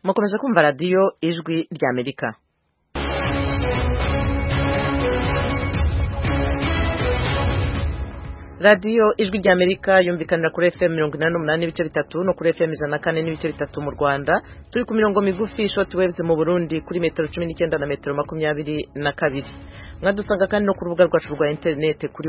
mukomeje kumva radiyo ijwi ry'Amerika. radiyo ijwi ry'Amerika yumvikanira kuri FM 88.3 no kuri FM 104.3 mu Rwanda, turi ku mirongo migufi short waves mu Burundi kuri metero 19 na metero 22. Mwadusanga kandi no ku rubuga rwacu rwa internet kuri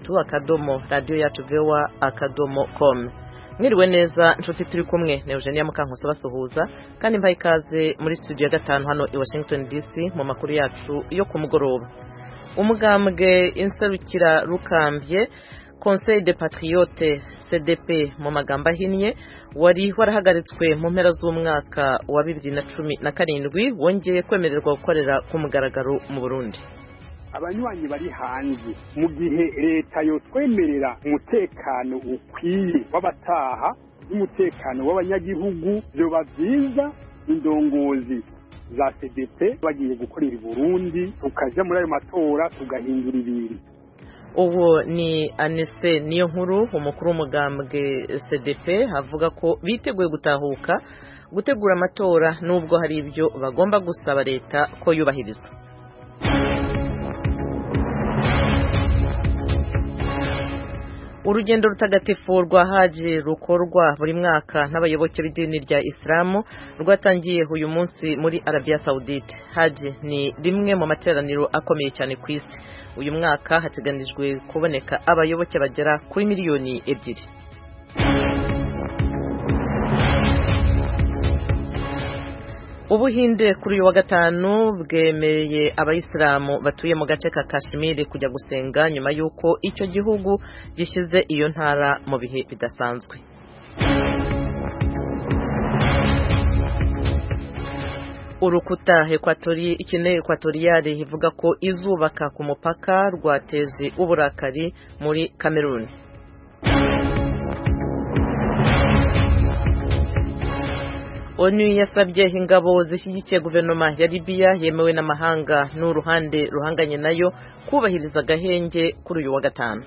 wa3.radio.voa.com. Mwiriwe neza nshuti, turi kumwe na Eugenia Mukankusi basuhuza kandi mbaye ikaze muri studio ya 5 hano i Washington DC mu makuru yacu yo ku mugoroba. Umugambwe inserukira rukambye Conseil des Patriotes CDP mu magamba ahinnye wari warahagaritswe mu mpera z'umwaka wa 2017 wongeye kwemererwa gukorera ku mugaragaro mu Burundi. Abanywanyi bari hanze mu gihe leta yo twemerera umutekano ukwiye w'abataha n'umutekano w'abanyagihugu byo bavyiza indongozi za CDP bagiye gukorera i Burundi tukaja muri ayo matora tugahindura ibiri. Ubu ni Anise niyo nkuru umukuru w'umugambwe CDP avuga ko biteguye gutahuka gutegura amatora nubwo hari ibyo bagomba gusaba leta ko yubahiriza. Urugendo rutagatifu rwa Haji rukorwa buri mwaka n'abayoboke b'idini rya Islamu rwatangiye uyu munsi muri Arabia Saudite. Haji ni rimwe mu materaniro akomeye cyane ku isi. Uyu mwaka hateganijwe kuboneka abayoboke bagera kuri miliyoni 2. Ubuhinde kuri uyu wa gatanu bwemereye abayisilamu batuye mu gace ka Kashmir kujya gusenga nyuma y'uko icyo gihugu gishyize iyo ntara mu bihe bidasanzwe. Urukuta ekwatoriyale ivuga ko izubaka ku mupaka rwateje uburakari muri Cameroon. ONU yasabye ingabo zishyigikiye guverinoma ya Libya yemewe n'amahanga n'uruhande ruhanganye nayo kubahiriza agahenge kuri uyu wa gatanu.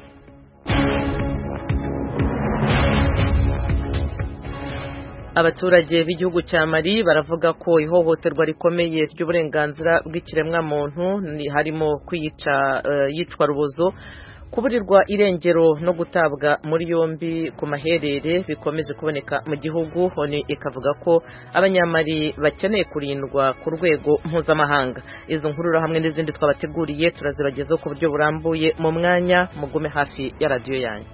Abaturage b'igihugu cya Mali baravuga ko ihohoterwa rikomeye ry'uburenganzira bw'ikiremwamuntu harimo yicwa rubozo, kuburirwa irengero no gutabwa muri yombi ku maherere bikomeje kuboneka mu gihugu. ONU ikavuga ko abanyamali bakeneye kurindwa ku rwego mpuzamahanga. Izo nkuru hamwe n'izindi twabateguriye turazibagezaho ku buryo burambuye mu mwanya, mugume hafi ya radio yanyu.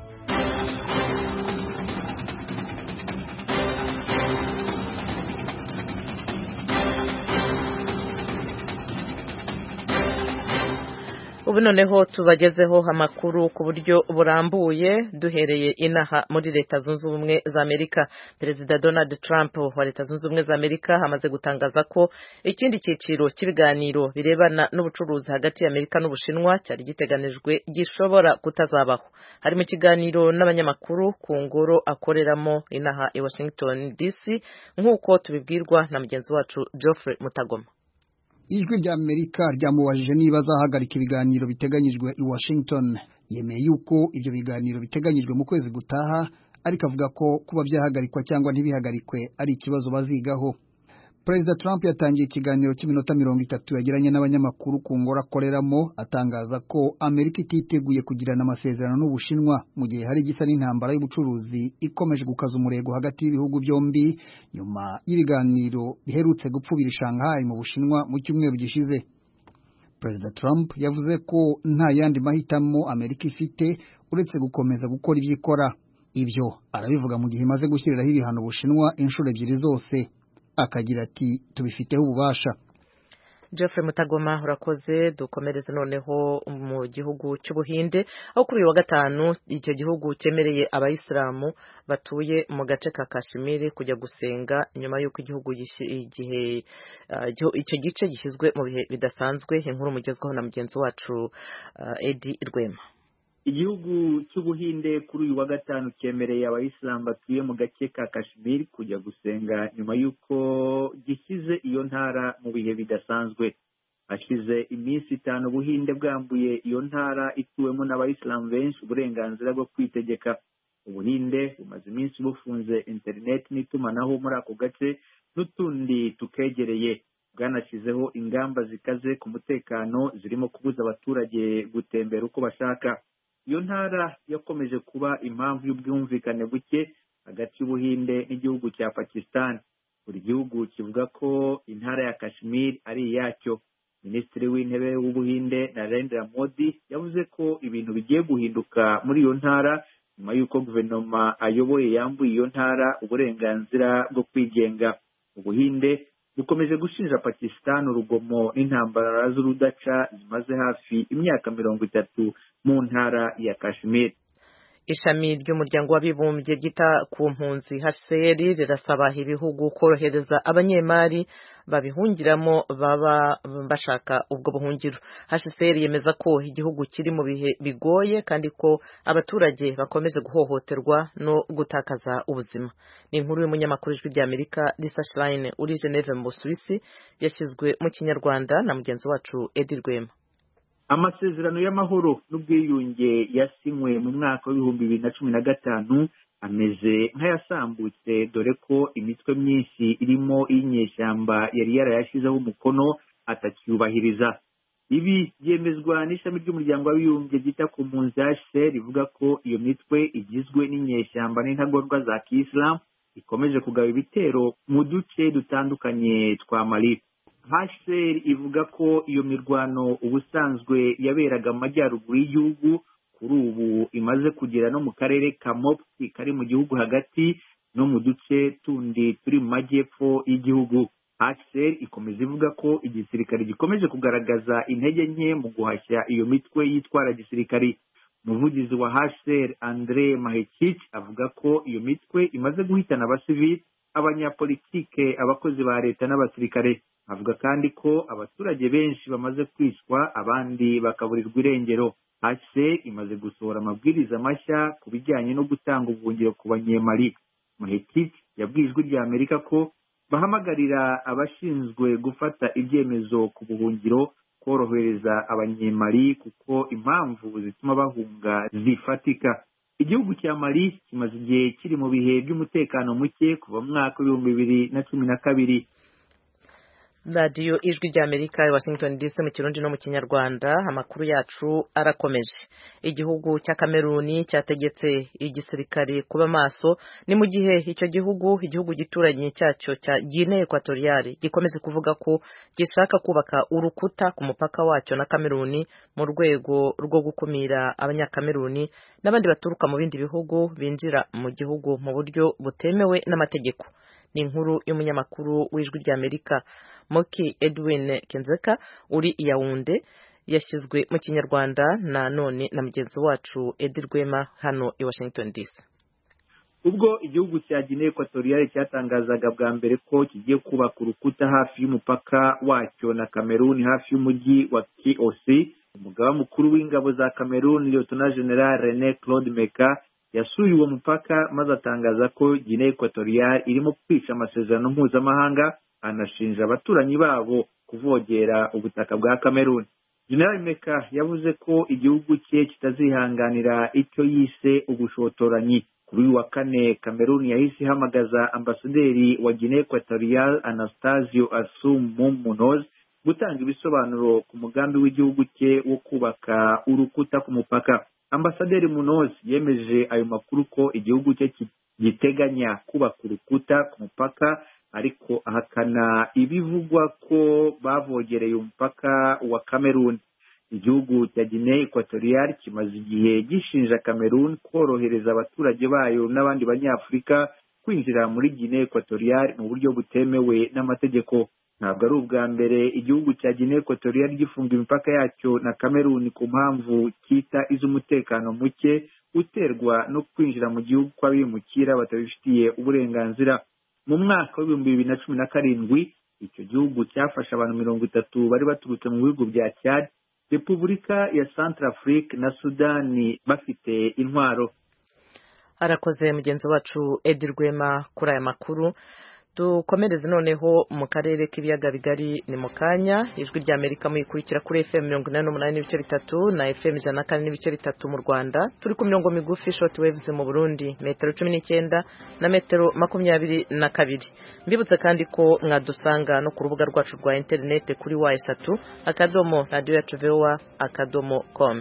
Ubu noneho tubagezeho amakuru ku buryo burambuye, duhereye inaha muri Leta Zunze Ubumwe za Amerika. Perezida Donald Trump wa Leta Zunze Ubumwe za Amerika amaze gutangaza ko ikindi cyiciro cy'ibiganiro birebana n'ubucuruzi hagati ya Amerika n'Ubushinwa cyari giteganijwe gishobora kutazabaho. Hari mu kiganiro n'abanyamakuru ku ngoro akoreramo inaha i Washington DC nk'uko tubibwirwa na mugenzi wacu Geoffrey Mutagoma. Ijwi rya Amerika ryamubajije niba azahagarika ibiganiro biteganyijwe i Washington. Yemeye yuko ibyo biganiro biteganyijwe mu kwezi gutaha, ariko avuga ko kuba byahagarikwa cyangwa ntibihagarikwe ari ikibazo bazigaho. Perezida Trump yatangiye ikiganiro cy'iminota 30 yagiranye n'abanyamakuru ku ngoro akoreramo, atangaza ko Amerika ititeguye kugirana amasezerano n'Ubushinwa mu gihe hari igisa n'intambara y'ubucuruzi ikomeje gukaza umurego hagati y'ibihugu byombi nyuma y'ibiganiro biherutse gupfubira Shanghai mu Bushinwa mu cyumweru gishize. Perezida Trump yavuze ko nta yandi mahitamo Amerika ifite uretse gukomeza gukora ibyo ikora. Ibyo arabivuga mu gihe imaze gushyiriraho ibihano Ubushinwa inshuro 2 zose. Akagira ati tubifiteho ububasha. Geoffrey Mutagoma urakoze. Dukomereze noneho mu gihugu cy'Ubuhinde aho kuri uyu wa gatanu icyo gihugu cyemereye abayisilamu batuye mu gace ka Kashmir kujya gusenga nyuma y'uko igihugu icyo gice gishyizwe mu bihe bidasanzwe. Inkuru mugezweho na mugenzi wacu Eddie Rwema. Igihugu cy'Ubuhinde kuri uyu wa gatanu cyemereye abayisilamu batuye mu gace ka Kashmir kujya gusenga nyuma y'uko gishyize iyo ntara mu bihe bidasanzwe. Hashize iminsi 5 Ubuhinde bwambuye iyo ntara ituwemo n'abayisilamu benshi uburenganzira bwo kwitegeka. Ubuhinde bumaze iminsi bufunze interineti n'itumanaho muri ako gace n'utundi tukegereye. Bwanashyizeho ingamba zikaze ku mutekano zirimo kubuza abaturage gutembera uko bashaka. Iyo ntara yakomeje kuba impamvu y'ubwumvikane buke hagati y'Ubuhinde n'igihugu cya Pakistan. Buri gihugu kivuga ko intara ya Kashmir ari iyacyo. Minisitiri w'intebe w'Ubuhinde Narendra Modi yavuze ko ibintu bigiye guhinduka muri iyo ntara nyuma y'uko guverinoma ayoboye yambuye iyo ntara uburenganzira bwo kwigenga. Ubuhinde bukomeje gushinja Pakistan urugomo n'intambara z'urudaca zimaze hafi imyaka 30 mu ntara ya Kashmir. Ishami ry'umuryango w'abibumbye ryita ku mpunzi HCR rirasaba ibihugu korohereza abanyemari babihungiramo baba bashaka ubwo buhungiro. HCR yemeza ko igihugu kiri mu bihe bigoye kandi ko abaturage bakomeje guhohoterwa no gutakaza ubuzima. Ni inkuru y'umunyamakuru w'Ijwi ry'Amerika Lisa Schlein uri Geneve mu Busuwisi yashyizwe mu Kinyarwanda na mugenzi wacu Edi Rwema. Amasezerano y'amahoro n'ubwiyunge yasinywe mu mwaka w'2015 ameze nk'ayasambutse, dore ko imitwe myinshi irimo iy'inyeshyamba yari yarayashyizeho umukono atacyubahiriza. Ibi byemezwa n'ishami ry'umuryango w'abibumbye ryita ku mpunzi HCR rivuga ko iyo mitwe igizwe n'inyeshyamba n'intagondwa za Kiyisilamu ikomeje kugaba ibitero mu duce dutandukanye twa Mali. HCR ivuga ko iyo mirwano ubusanzwe yaberaga mu majyaruguru y'igihugu kuri ubu imaze kugera no mu karere ka Mopti kari mu gihugu hagati no mu duce tundi turi mu majyepfo y'igihugu. HCR ikomeza ivuga ko igisirikare gikomeje kugaragaza intege nke mu guhashya iyo mitwe yitwara gisirikari. Umuvugizi wa HCR Andre Mahecic avuga ko iyo mitwe imaze guhitana abasivili, abanyapolitike, abakozi ba leta n'abasirikare. Avuga kandi ko abaturage benshi bamaze kwicwa abandi bakaburirwa irengero. HCR imaze gusohora amabwiriza mashya ku bijyanye no gutanga ubuhungiro ku banyemali. Mahecic yabwiye Ijwi ry'Amerika ko bahamagarira abashinzwe gufata ibyemezo ku buhungiro korohereza abanyemali kuko impamvu zituma bahunga zifatika. Igihugu cya Mali kimaze igihe kiri mu bihe by'umutekano muke kuva mu mwaka w'2012. Radio Ijwi ry'Amerika i Washington DC mu Kirundi no mu Kinyarwanda. Amakuru yacu arakomeje. Igihugu cya Kameruni cyategetse igisirikare kuba maso ni mu gihe icyo igihugu gituranye cyacyo cya Guinea Equatoriale gikomeje kuvuga ko gishaka kubaka urukuta ku mupaka wacyo na Kameruni mu rwego rwo gukumira abanyakameruni n'abandi baturuka mu bindi bihugu binjira mu gihugu mu buryo butemewe n'amategeko. Ni inkuru y'umunyamakuru w'Ijwi ry'Amerika Moki Edwin Kenzeka uri Yaounde yashyizwe mu Kinyarwanda na none na mugenzi wacu Edi Rwema hano i Washington DC. Ubwo igihugu cya Guinea Equatoriale cyatangazaga bwa mbere ko kigiye kubaka urukuta hafi y'umupaka wacyo na Cameroon hafi y'umujyi wa Kiosi, umugaba mukuru w'ingabo za Cameroon Lieutenant General René Claude Meka yasuye uwo mupaka maze atangaza ko Guinea Equatoriale irimo kwica amasezerano mpuzamahanga, anashinja abaturanyi babo kuvogera ubutaka bwa Cameroon. General Meka yavuze ko igihugu cye kitazihanganira icyo yise ubushotoranyi. Kuri uyu wa kane Cameroon yahise ihamagaza ambasaderi wa Guinea Equatoriale Anastasio Assou Munoz gutanga ibisobanuro ku mugambi w'igihugu cye wo kubaka urukuta ku mupaka. Ambasaderi Munoz yemeje ayo makuru ko igihugu cye giteganya kubaka urukuta ku mupaka, ariko ahakana ibivugwa ko bavogereye umupaka wa Cameroon. Igihugu cya Guinea Equatoriale kimaze igihe gishinja Cameroon korohereza abaturage bayo n'abandi banyafurika kwinjira muri Guinea Equatoriale mu buryo butemewe n'amategeko. Ntabwo ari ubwa mbere igihugu cya Guinea Equatoriale gifunga imipaka yacyo na Cameroon ku mpamvu cyita iz'umutekano muke uterwa no kwinjira mu gihugu kw'abimukira batabifitiye uburenganzira. Mu mwaka w'2017 icyo gihugu cyafashe abantu 30 bari baturutse mu bihugu bya Chad, Repubulika ya Centrafrique na Sudani bafite intwaro. Arakoze mugenzi wacu Edi Rwema kuri aya makuru. dukomereze noneho mu karere k'ibiyaga bigari ni mu kanya ijwi rya Amerika muyikurikira kuri FM 88.3 na FM 104.3 mu Rwanda turi ku mirongo migufi short waves mu Burundi metero 19 na metero 22 mbibutse kandi ko mwadusanga no ku rubuga rwacu rwa internet kuri wa3 akadomo radio yacu VOA akadomo com.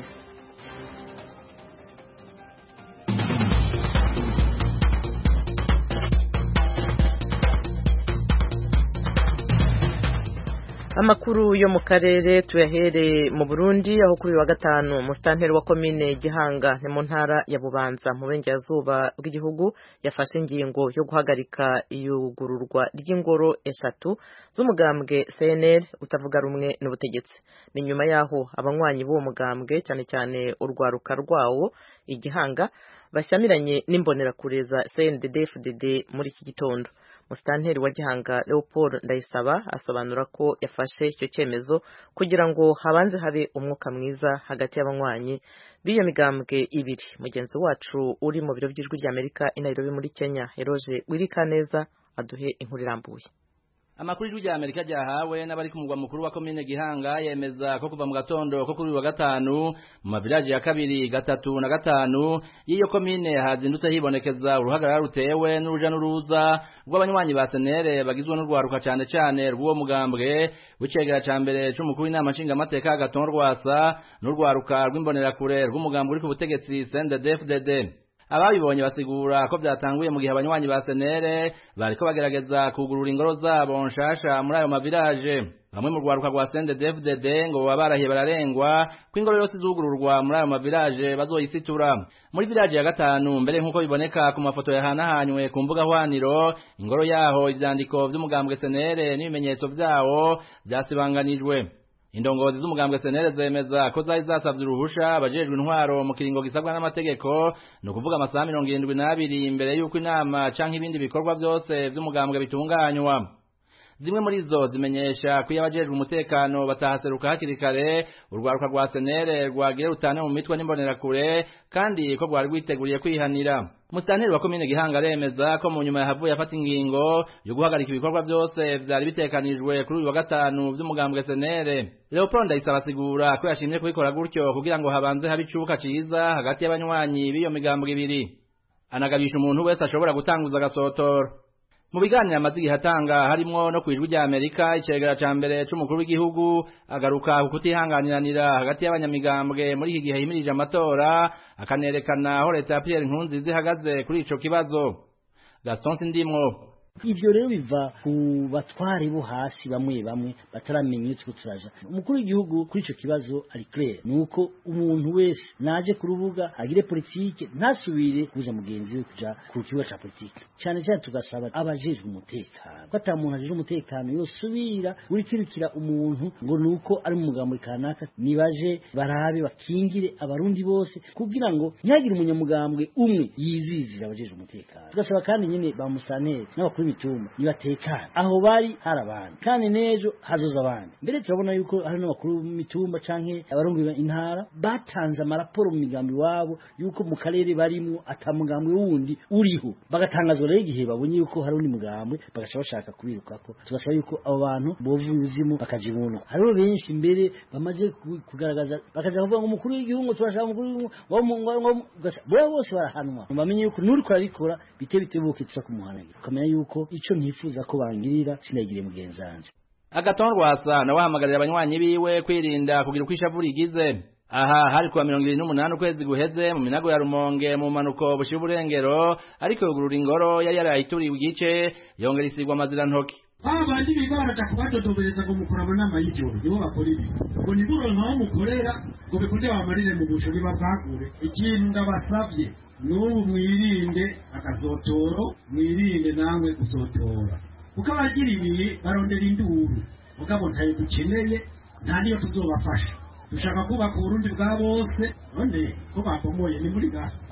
Amakuru yo mu karere tuyahere mu Burundi aho kuri wa gatanu mustanteri wa komine Gihanga ne mu ntara ya Bubanza mu burengerazuba bw'igihugu yafashe ingingo yo guhagarika iyugururwa ry'ingoro eshatu z'umugambwe CNL utavuga rumwe n'ubutegetsi. Ni nyuma yaho abanywanyi b'uwo mugambwe cyane cyane urwaruka rwawo Igihanga bashyamiranye n'imbonerakure za CNDD-FDD muri iki gitondo. Mustanteri wa Gihanga Leopold Ndayisaba asobanura ko yafashe icyo cyemezo kugira ngo habanze habe umwuka mwiza hagati y'abanywanyi b'iyo migambwe ibiri. Mugenzi wacu uri mu biro by'ijwi rya Amerika i Nairobi muri Kenya Eroje Wirikaneza aduhe inkuru irambuye. Amakuru y'ijwi rya Amerika ryahawe n'abari ku mugwa mukuru wa komine Gihanga yemeza ko kuva mu gatondo ko kuri wa gatanu mu mavilaje ya kabiri, gatatu na gatanu y'iyo komine hazindutse hibonekeza uruhagarara rutewe n'uruja n'uruza rw'abanywanyi ba CNL bagizwe n'urwaruka cyane cyane rw'uwo mugambwe w'icegera ca mbere c'umukuru w'inama nshingamateka Agathon Rwasa n'urwaruka rw'imbonerakure rw'umugambwe uri ku butegetsi CNDD-FDD. Ababibonye basigura ko byatanguye mu gihe abanywanyi ba CNL bariko bagerageza kugurura ingoro zabo nshasha muri ayo mavilaje. Bamwe mu rwaruka rwa CNDD-FDD ngo babarahiye bararengwa ko ingoro yose izugururwa muri ayo mavilaje bazoyisitura. Muri vilaje ya gatanu mbere nk'uko biboneka ku mafoto yahanahanywe ku mbuga hwaniro, ingoro yaho ivyandiko vy'umugambwe CNL n'ibimenyetso vyawo vyasibanganijwe. Indongozi z'umugambwe CNL zemeza ko zari zasavye uruhusha abajejwe intwaro mu kiringo gisabwa n'amategeko no kuvuga amasaha 72 imbere y'uko inama canke ibindi bikorwa byose vy'umugambwe bitunganywa. Zimwe muri zo zimenyesha ko yabajejwe umutekano batahaseruka hakiri kare urwaruka rwa CNL rwagiye rutane mu mitwe n'imbonerakure kandi ko rwari rwiteguriye kwihanira. Mustanteri wa komine Gihanga remeza ko mu nyuma yahavuye afata ingingo yo guhagarika ibikorwa byose vyari bitekanijwe kuri uyu wa gatanu vy'umugambwe CNL. Leopold Ndayisaba asigura ko yashimye kubikora gutyo kugira ngo habanze habe icubuka ciza hagati y'abanywanyi b'iyo migambwe ibiri. Anagabisha umuntu wese ashobora gutanguza agasotoro. Mu biganiro amazi hatanga harimwo no kwijwi rya Amerika icegera ca mbere c'umukuru w'igihugu agaruka kutihanganiranira hagati y'abanyamigambwe muri iki gihe himirije amatora akanerekana aho leta ya Pierre Nkurunziza ihagaze kuri ico kibazo. Gaston Sindimwo ivyo rero biva ku batware bo hasi bamwe bataramenya icyo turaja. Umukuru w'igihugu kuri ico kibazo ari clear nuko umuntu wese naje ku rubuga agire politike ntasubire kuza mugenzi we kuja ku kibuga ca politike. Cyane cyane tugasaba abajejwe umutekano ko ata muntu ajeje umutekano yosubira urikirukira umuntu ngo nuko ari mu mugambo kanaka, nibaje barabe bakingire abarundi bose kugira ngo ntihagire umunyamugambwe umwe yizizira abajejwe umutekano. Tugasaba kandi nyine ba Mustanteri n'abakuru bituma nibatekana aho bari harabandi kandi nejo hazoza abandi. Mbere turabona yuko hari n'abakuru mitumba canke abarungu intara batanze amaraporo mu migambi wabo yuko mu karere barimo atamugambi wundi uriho, bagatangazwa rero igihe babonye yuko hari undi mugambwe bagaca bashaka kubirukako. Tugasaba yuko abo bantu bovuye ubuzimu bakaje buntu. Hariho benshi mbere bamaze kugaragaza bakaja kuvuga ngo umukuru w'igihugu turashaka umukuru w'igihugu bo bose barahanwa. Bamenye yuko nuri kurabikora bitebuke tuza kumuhanagira ukamenya yuko ico ntifuza ko bangirira sinagire mugenzanje. Agathon Rwasa nawe ahamagarira abanywanyi biwe kwirinda kugira uko ishavu rigize. Aha hari kuwa 28 ukwezi guheze mu minago ya Rumonge mu manuko bushira uburengero ariko yugurura ingoro yari yarayituriwe igice yongera isigwa amazira ntoki. Abandi bigaraga kubadodobereza ngo mukoramo nama y'ijoro nibo bakora ibi ngo niburo nkaho mukorera ngo bikunde bamarire mu busho nibabwagure. Ikintu ndabasavye n'ubu mwirinde akazotoro, mwirinde namwe gusotora kuko abagira ibi barondera induru mugabo ntayo dukeneye nta niyo tuzobafasha. Dushaka kubaka Burundi bwa bose none ko bakomoye ni muri gaho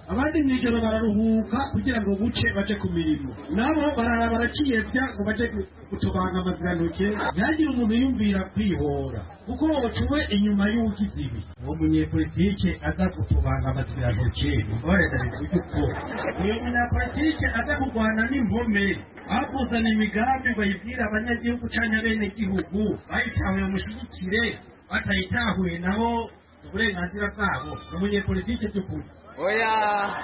abandi mw'ijoro bararuhuka kugira ngo buce baje ku mirimo, nabo barara barakiyevya ngo baje gutobanga amazirantoke. Ntihagire umuntu yumvira kwihora kuko wocuwe inyuma y'ugize ibi. Uwo munyepolitike aza gutobanga amazirantoke mbabarira yuko uyu munyapolitike aza kurwana n'impome bakuzana imigambi bayibwira abanyagihugu canke bene gihugu bayitahuye mushigikire, batayitahuye nabo uburenganzira bwabo. Umunyepolitike by'ukuri oya.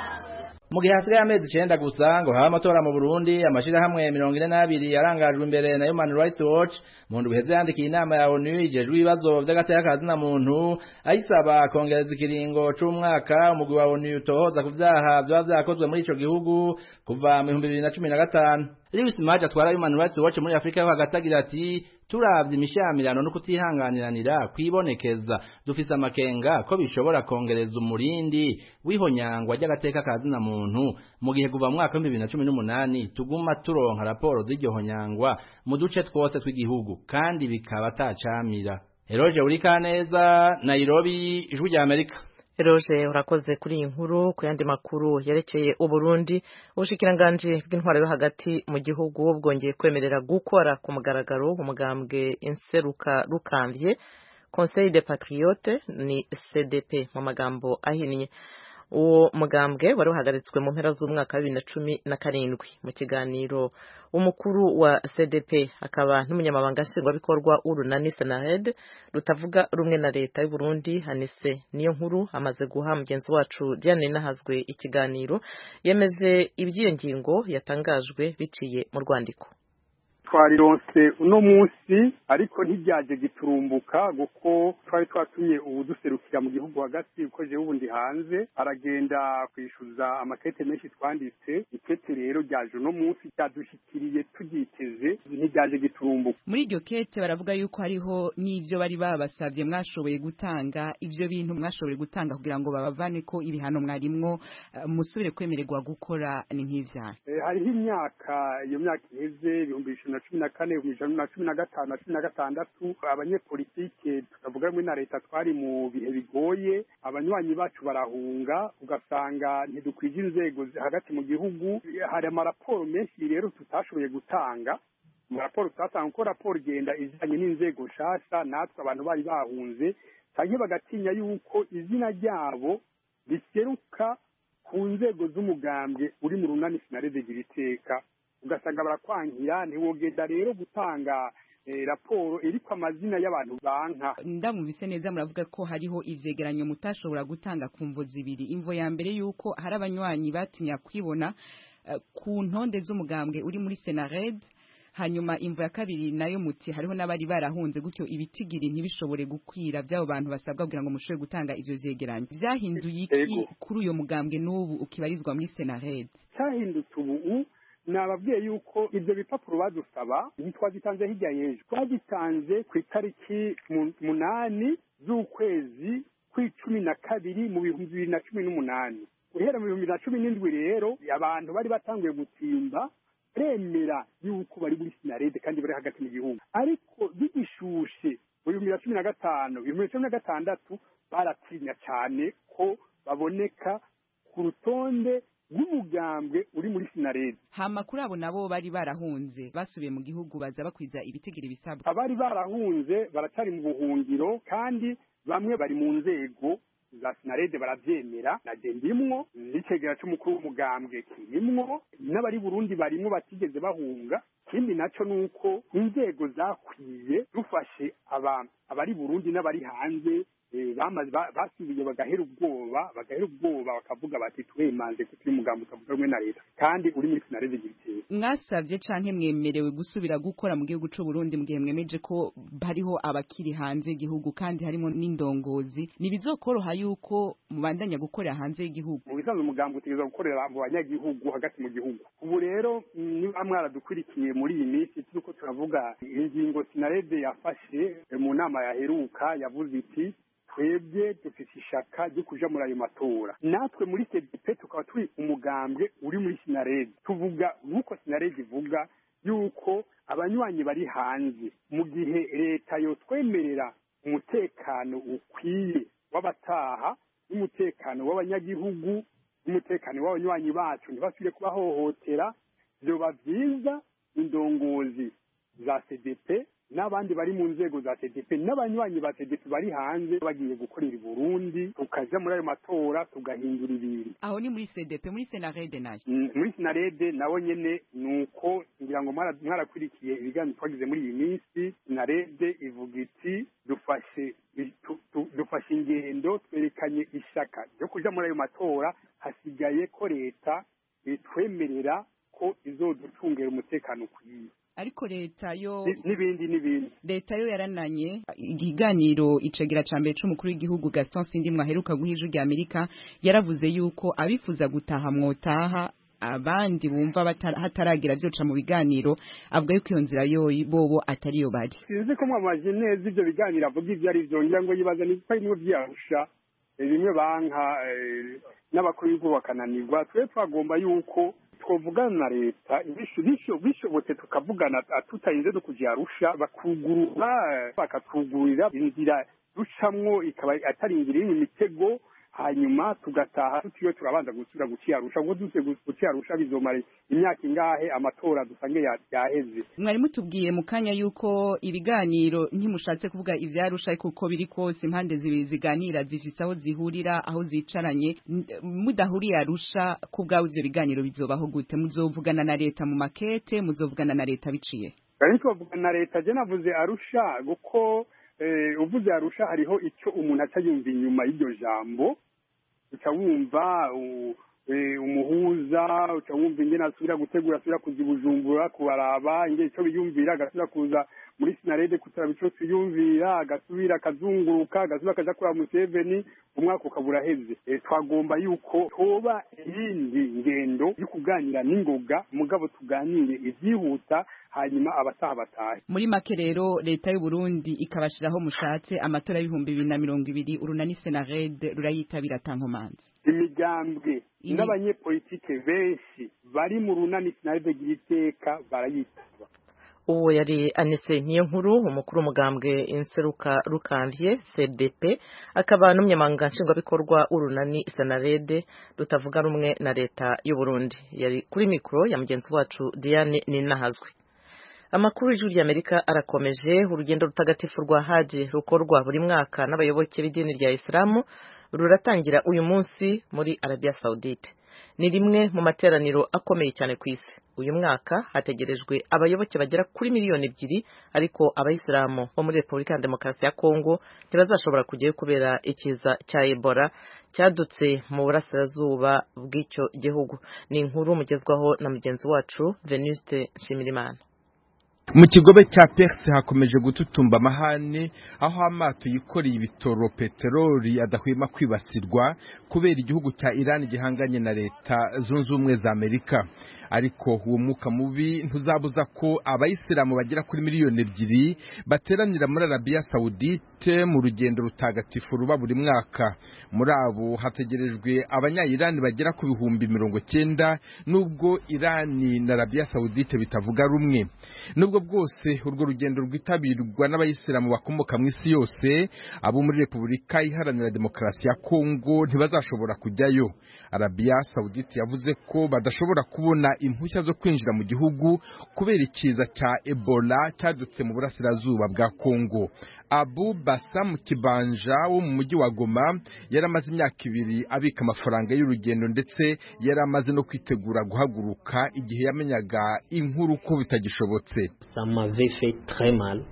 Mu gihe hasigaye amezi 9 gusa ngo habe amatora mu Burundi, amashirahamwe 42 yarangajwe imbere na Human Rights Watch mu ndwi heze yandikiye inama ya ONU ijejwe ibibazo vy'agateka kazina muntu ayisaba kongereza ikiringo c'umwaka umugwi wa ONU utohoza ku vyaha vyoba vyakozwe muri ico gihugu kuva mu 2015. Lewis Maja atwara Human Rights Watch muri Afrika hagatagira ati turavye imishamirano no kutihanganiranira kwibonekeza dufise amakenga ko bishobora kongereza umurindi wihonyangwa ry'agateka kazina muntu mu gihe kuva mu mwaka wa 2018 tuguma turonka raporo z'iryo honyangwa mu duce twose tw'igihugu kandi bikaba atacamira. Eroje Urikaneza, Nairobi, Ijwi rya Amerika. Eroje urakoze kuri iyi nkuru. Ku yandi makuru yerekeye Uburundi, ubushikiranganje bw'intwaro yo hagati mu gihugu bwongeye kwemerera gukora ku mugaragaro umugambwe inseruka rukambye Conseil des Patriotes ni CDP mu magambo ahinnye. Uwo mugambwe wari uhagaritswe mu mpera z'umwaka wa 2017. Mu kiganiro umukuru wa CDP akaba n'umunyamabanga nshingwabikorwa w'urunani Senared rutavuga rumwe na leta y'u Burundi Hanise niyo nkuru amaze guha mugenzi wacu Diane Nahazwe ikiganiro, yemeze ibyiyo ngingo yatangajwe biciye mu rwandiko. Twarironse uno munsi ariko ntibyaje giturumbuka kuko twari twatumye ubuduserukira mu gihugu hagati uko je ubundi hanze aragenda kwishuza amakete menshi twanditse. Ikete rero ryaje uno munsi cyadushikiriye tugiteze, ntibyaje giturumbuka. Muri iryo kete baravuga yuko hariho n'ivyo bari babasavye mwashoboye gutanga, ivyo bintu mwashoboye gutanga kugira ngo babavane ko ibihano mwarimwo musubire kwemererwa gukora ni nk'ivyaha. Hariho imyaka, iyo myaka iheze 2014, 2015, 2016 abanyepolitike tukavuga muri na leta twari mu bihe bigoye, abanywanyi bacu barahunga ugasanga ntidukwije inzego hagati mu gihugu. Hari amaraporo menshi rero tutashoboye gutanga, amaraporo tutatanga ko raporo igenda ijanye n'inzego nshasha, natwe abantu bari bahunze canke bagatinya yuko izina ryabo riseruka ku nzego z'umugambwe uri mu runani Sinarede Giriteka, ugasanga barakwangira. Ntiwogenda rero gutanga raporo iriko amazina y'abantu banka. Ndamubise neza muravuga ko hariho ivyegeranyo mutashobora gutanga ku mvo zibiri. Imvo ya mbere yuko hari abanywanyi batinya kwibona ku ntonde z'umugambwe uri muri Senared, hanyuma imvo ya kabiri nayo muti hariho n'abari barahunze gutyo ibitigiri ntibishobore gukwira by'abo bantu basabwa kugira ngo mushobore gutanga ivyo vyegeranyo. Vyahinduye iki kuri uyo mugambwe n'ubu ukibarizwa muri Senared? Cyahindutse ubu nababwiye yuko ibyo bipapuro badusaba ntitwazitanze hirya y'ejo, twagitanze ku itariki 8 z'ukwezi kwa12 mu 2018. Guhera mu 2017 rero abantu bari batanguye gutimba remera yuko bari muri Sinarede kandi bari hagati mu gihugu, ariko bigishushe mu 2015, 2016 baratinya cyane ko baboneka ku rutonde rw'umugambwe uri muri Sinarede. Hama kuri abo nabo bari barahunze basubiye mu gihugu baza bakwiza ibitegere bisabwa. Abari barahunze baracari mu buhungiro kandi bamwe bari mu nzego za Sinarede baravyemera, naje ndimwo, n'icegera c'umukuru w'umugambwe kirimwo, n'abari Burundi barimwo batigeze bahunga. Kindi naco nuko inzego zakwiye dufashe abari Burundi n'abari hanze basubiye bagahera ubwoba bakavuga bati twemanze kuko umugambo utavuga rumwe na leta kandi uri muri Sinarede Giriteka. Mwasavye canke mwemerewe gusubira gukora mu gihugu c'u Burundi mu gihe mwemeje ko hariho abakiri hanze y'igihugu kandi harimo n'indongozi, nibizokoroha yuko mubandanya gukorera hanze y'igihugu? Mu bisanzwe umugambo utegeza gukorera mu banyagihugu hagati mu gihugu. Ubu rero niba mwaradukurikiye muri iyi minsi turiko turavuga ingingo Sinarede yafashe mu nama yaheruka, yavuze iti twebwe dufite ishaka ryo kuja muri ayo matora. Natwe muri CDP tukaba turi umugambwe uri muri Sinarede, tuvuga nk'uko Sinarede ivuga yuko abanywanyi bari hanze mu gihe leta yotwemerera umutekano ukwiye w'abataha n'umutekano w'abanyagihugu n'umutekano w'abanywanyi bacu ntibasubire kubahohotera, vyoba vyiza indongozi za CDP n'abandi bari mu nzego za CDP n'abanywanyi ba CDP bari hanze bagiye gukorera i Burundi, tukaja muri ayo matora tugahindura ibintu. Aho ni muri CDP, muri Senarede nayo muri Senarede nawo nyene nuko ngira ngo mwarakwirikiye ibiganiro twagize muri iyi minsi. Senarede ivuga iti dufashe ingendo, twerekanye ishaka ryo kuja muri ayo matora, hasigaye ko leta itwemerera ko izoducungera umutekano ukwiye. Ariko leta yo n'ibindi leta yo yarananye ikiganiro icegera ca mbere c'umukuru w'igihugu Gaston Sindimwe aheruka guha ijwi rya Amerika, yaravuze yuko abifuza gutaha mwotaha, abandi bumva hataragira vyoca mu biganiro, avuga yuko iyo nzira yo bobo atariyo bari. Sinzi ko mwamaje neza ivyo biganiro avuga ivyo ari vyo, ngira ngo yibaza ni ko imwe vyarusha bimwe banka n'abakuru b'igihugu bakananirwa. Twe twagomba yuko twovugana na leta bishobotse tukavugana tutarinze no kuja Arusha, bakatugurira inzira ducamwo ikaba atari inzira iri mu mitego, hanyuma tugataha tutiyo turabanza gusubira guciya Arusha. Ngo duse guciya Arusha bizomara imyaka ingahe amatora dusange yaheze. Mwari mutubwiye mu kanya yuko ibiganiro ntimushatse kuvuga ivya Arusha, kuko biri kose impande zibiri ziganira zifise aho zihurira, aho zicaranye. Mudahuriye Arusha, kubwawe ivyo biganiro bizobaho gute? Muzovugana na leta mu makete, muzovugana na leta biciye? Kandi twavugana na leta. Je navuze Arusha kuko uvuze Arusha hariho icyo umuntu atayumva inyuma y'iryo jambo, uca wumva umuhuza, uca wumva ingene asubira gutegura, asubira kuza Bujumbura kubaraba ingene ico biyumvira, agasubira kuza muri Senarede kutaraba ico tuyumvira, agasubira akazunguruka, agasubira akaja kura Museveni, umwaka ukabura heze. Twagomba yuko hoba iyindi ngendo yo kuganira n'ingoga, mugabo tuganire ivyihuta, hanyuma abataha batahe. Muri make rero leta y'u Burundi ikabashiraho mushatse amatora y'ibihumbi 2020, urunani Senarede rurayitabira tankomanzi. Imigambwe n'abanyepolitike benshi bari mu runani Senarede giriteka barayitaba. Uwo yari Anise Niyonkuru, umukuru w'umugambwe Inseruka Rukanvye CDP, akaba n'umunyamabanga nshingwabikorwa urunani Senarede rutavuga rumwe na leta y'u Burundi. Yari kuri mikro ya mugenzi wacu Diane Ninahazwe. Amakuru y'ijwi ry'Amerika arakomeje. Urugendo rutagatifu rwa Haji rukorwa buri mwaka n'abayoboke b'idini rya Islamu ruratangira uyu munsi muri Arabia Saudite. Ni rimwe mu materaniro akomeye cyane ku isi. Uyu mwaka hategerejwe abayoboke bagera kuri 2 miliyoni, ariko abayisilamu bo muri Repubulika ya Demokarasi ya Kongo ntibazashobora kujyayo kubera ikiza cya Ebola cyadutse mu burasirazuba bw'icyo gihugu. Ni inkuru mugezwaho na mugenzi wacu Venuste Nshimirimana. Mu kigobe cya Perse hakomeje gututumba amahane, aho amato yikoreye ibitoro peteroli adahwema kwibasirwa kubera igihugu cya Iran gihanganye na leta zunze ubumwe za Amerika. Ariko uwo mwuka mubi ntuzabuza ko abayisilamu bagera kuri 2 miliyoni bateranira muri Arabia Saudite mu rugendo rutagatifu ruba buri mwaka. Muri abo hategerejwe abanya-Iran bagera ku 90,000, nubwo Iran na Arabia Saudite bitavuga rumwe. Nubwo bwose urwo rugendo rwitabirwa n'abayisilamu bakomoka mu isi yose, abo muri Repubulika Iharanira Demokarasi ya Kongo ntibazashobora kujyayo. Arabia Saudite yavuze ko badashobora kubona impushya zo kwinjira mu gihugu kubera ikiza cya Ebola cyadutse mu burasirazuba bwa Kongo. Abu Bassam Kibanja wo mu mujyi wa Goma yaramaze imyaka 2 abika amafaranga y'urugendo, ndetse yaramaze no kwitegura guhaguruka igihe yamenyaga inkuru ko bitagishobotse. Ça m'avait fait très mal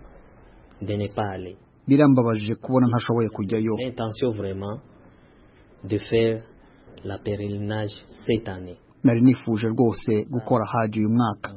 de ne pas aller. Birambabaje kubona ntashoboye kujyayo. L'intention vraiment de faire la pèlerinage cette année. Nari nifuje rwose gukora haji uyu mwaka.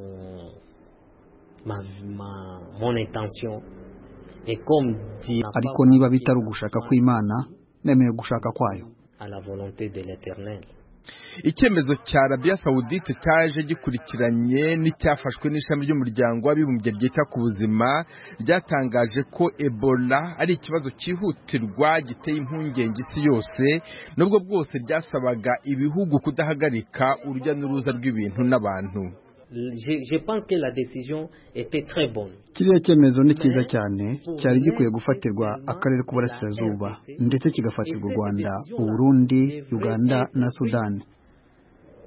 Mon intention est comme dit, ariko niba bitari ugushaka kw'Imana, nemeye gushaka kwayo. À la volonté de l'Éternel. Icyemezo cya Arabia Saudite cyaje gikurikiranye n'icyafashwe n'ishami ry'umuryango w'abibumbye ryita ku buzima, ryatangaje ko Ebola ari ikibazo cyihutirwa giteye impungenge isi yose, nubwo bwose byasabaga ibihugu kudahagarika urujya n'uruza rw'ibintu n'abantu. Je pense que la décision était très bonne. Kiriya cyemezo ni cyiza cyane, cyari gikwiye gufatirwa akarere k'uburasirazuba, ndetse kigafatirwa u Rwanda, u Burundi, Uganda na Sudan.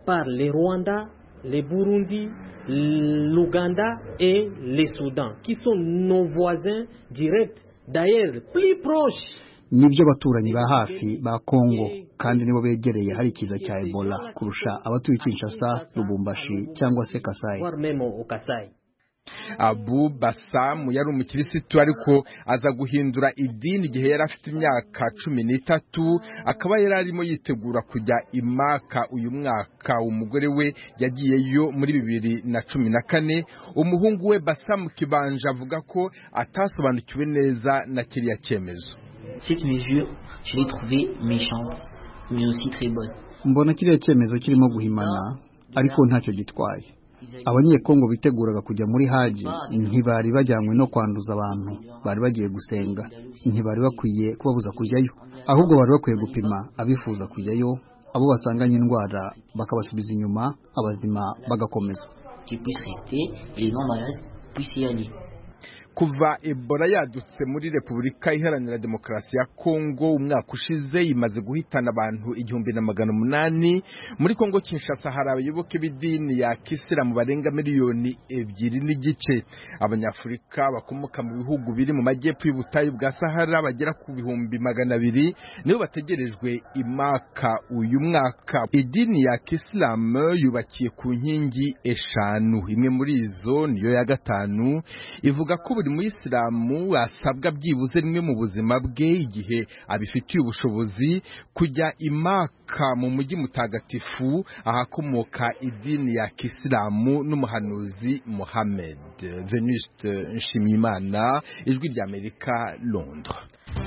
par le Rwanda, le Burundi, l'Ouganda et le Soudan, qui sont nos voisins directs, d'ailleurs plus proches. Nibyo baturanyi ba hafi ba Kongo kandi nibo begereye hari ikiza cya Ebola kurusha abatuye Kinshasa, Lubumbashi cyangwa se Kasai. Abu Bassam yari umukirisitu ariko aza guhindura idini igihe yari afite imyaka 13, akaba yari arimo yitegura kujya Imaka uyu mwaka. Umugore we yagiyeyo muri 2014. Umuhungu we Bassam Kibanja avuga ko atasobanukiwe neza na kiriya cyemezo. Cette mesure, je l'ai trouvée méchante, mais aussi très bonne. Mbona kiriya cyemezo kirimo guhimana ariko ntacyo gitwaye. Abanyekongo biteguraga kujya muri haji ntibari bajyanywe no kwanduza abantu, bari bagiye gusenga, ntibari bakwiye kubabuza kujyayo, ahubwo bari bakwiye gupima abifuza kujyayo, abo basanganye indwara bakabasubiza inyuma, abazima bagakomeza. Qui puisse rester et les non malades puissent y aller. Kuva Ebola yadutse muri Repubulika Iharanira Demokarasi ya Kongo umwaka ushize imaze guhitana abantu 1800. Muri Kongo Kinshasa hari abayoboke b'idini ya Kisilamu barenga miliyoni 2.5. Abanyafurika bakomoka mu bihugu biri mu majyepfo y'ubutayu bwa Sahara bagera ku 200,000 nibo bategerejwe Imaka uyu mwaka. Idini ya Kisilamu yubakiye ku nkingi 5, imwe muri izo niyo ya 5 ivuga ko buri muyisilamu asabwa byibuze rimwe mu buzima bwe igihe abifitiye ubushobozi kujya Imaka mu mujyi mutagatifu ahakomoka idini ya Kisilamu n'umuhanuzi Mohammed. Venuste Nshimiyimana, Ijwi ry'Amerika, Londres.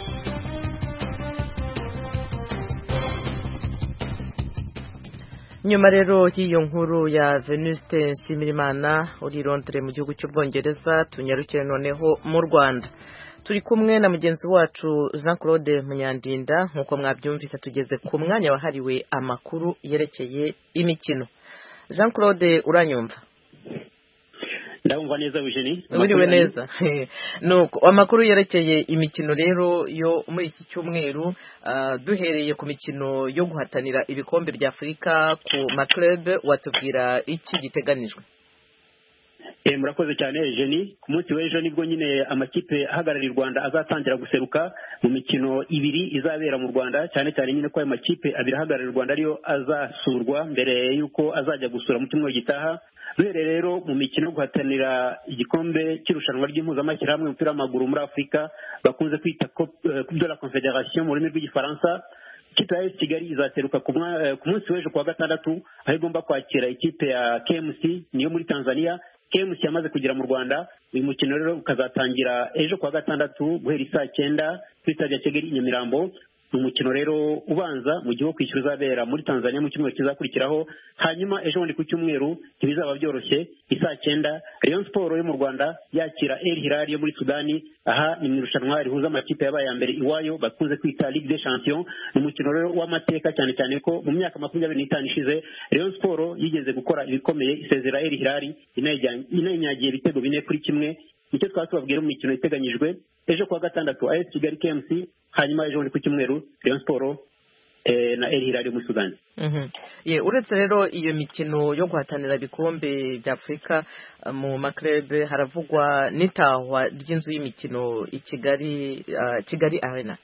Nyuma rero y'iyo nkuru ya Venuste Nshimirimana uri Londres mu gihugu cy'Ubwongereza, tunyarukire noneho mu Rwanda. Turi kumwe na mugenzi wacu Jean Claude Munyandinda. Nkuko mwabyumvise tugeze ku mwanya wahariwe amakuru yerekeye imikino. Jean Claude, uranyumva? Ndumva neza Eugenie. Uriwe neza. Nuko amakuru yerekeye imikino rero yo muri iki cyumweru, duhereye ku mikino yo guhatanira ibikombe bya Afurika ku maclub, watubwira iki giteganijwe? Murakoze cyane Eugenie. Ku munsi w'ejo nibwo nyine amakipe ahagarariye u Rwanda azatangira guseruka mu mikino ibiri izabera mu Rwanda, cyane cyane nyine ko ayo makipe abiri ahagarariye u Rwanda ariyo azasurwa mbere yuko azajya gusura mu cyumweru gitaha. Duhere rero mu mikino yo guhatanira igikombe cy'irushanwa ry'impuzamashyirahamwe y'umupira w'amaguru muri Afurika bakunze kwita Coupe de la Confédération mu rurimi rw'igifaransa. Ikipe ya Kigali izaseruka ku munsi w'ejo kuwa gatandatu, aho igomba kwakira ikipe ya KMC niyo muri Tanzania. KMC yamaze kugera mu Rwanda. Uyu mukino rero ukazatangira ejo kuwa gatandatu guhera saa 9 kuri stade ya Kigali i Nyamirambo. Umukino rero ubanza mu gihe kwishyura uzabera muri Tanzania mu cyumweru kizakurikiraho. Hanyuma ejo bundi ku cyumweru ntibizaba byoroshye, saa 9 Rayon Sport yo mu Rwanda yakira El Hilal yo muri Sudani. Aha ni mu irushanwa rihuza amakipe yabaye ya mbere iwayo bakunze kwita Ligue des Champions. Ni umukino rero w'amateka cyane cyane ko mu myaka 25 ishize Rayon Sport yigeze gukora ibikomeye isezera El Hilal inayinyagiye ibitego 4-1. Nicyo twatubabwira mu mikino iteganyijwe ejo kuwa gatandatu AS Kigali KMC, hanyuma ejo ku cyumweru Rayon Sport na El Hilal muri Sudani. Uretse rero iyo mikino yo guhatanira ibikombe bya Afurika mu maclub, haravugwa n'itahwa ry'inzu y'imikino i Kigali Arena.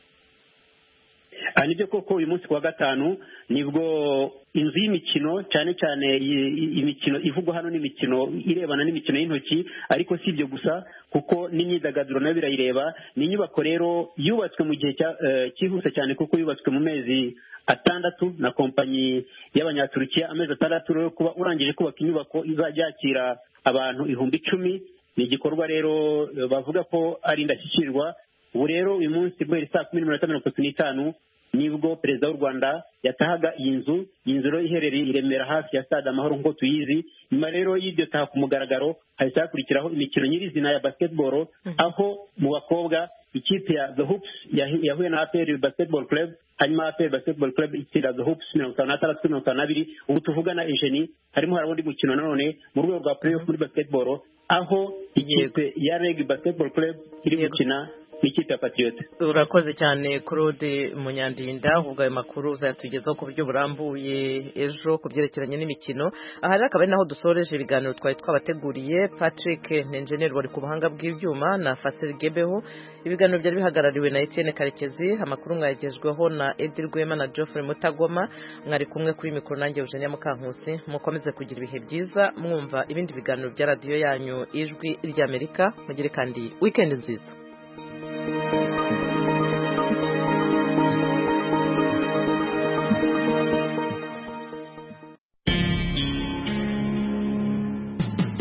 Nibyo koko uyu munsi kuwa gatanu nibwo inzu y'imikino cyane cyane imikino ivugwa hano n'imikino irebana n'imikino y'intoki, ariko si ibyo gusa kuko n'imyidagaduro nayo birayireba. Ni inyubako rero yubatswe mu gihe cyihuse cyane kuko yubatswe mu mezi 6 na kompanyi y'Abanyaturukiya. Amezi 6 rero kuba urangije kubaka inyubako izajya yakira abantu 10,000 ni igikorwa rero bavuga ko ari indashyikirwa. Ubu rero uyu munsi guhera saa 10:35 nibwo perezida w'u Rwanda yatahaga iyi nzu rero iherereye i Remera hafi ya Stade Amahoro nk'uko tuyizi. Nyuma rero y'ibyo taha ku mugaragaro hahise hakurikiraho imikino nyirizina ya basketball, aho mu bakobwa ikipe ya The Hoops yahuye na APR Basketball Club, hanyuma APR Basketball Club itsinda The Hoops 56-52. Ubu tuvugana Eugenie harimo harabundi mukino nanone mu rwego rwa playoff muri basketball, aho ikipe ya Reg Basketball Club iri gukina n'ikipe ya Patriote. Urakoze cyane Claude Munyandinda, ubwo ayo makuru uzayatugezaho ku buryo burambuye ejo ku byerekeranye n'imikino. Aha rero akaba ari naho dusoreje ibiganiro twari twabateguriye. Patrick Engineer wari ku buhanga bw'ibyuma na Fasil Gebeho, ibiganiro byari bihagarariwe na Etienne Karekezi, amakuru mwagejweho na Edir Rwema na Geoffrey Mutagoma, mwari kumwe kuri mikoro nanjye Eugenia Mukankusi. Mukomeze kugira ibihe byiza mwumva ibindi biganiro bya radio yanyu Ijwi ry'Amerika. Mugire kandi weekend nziza.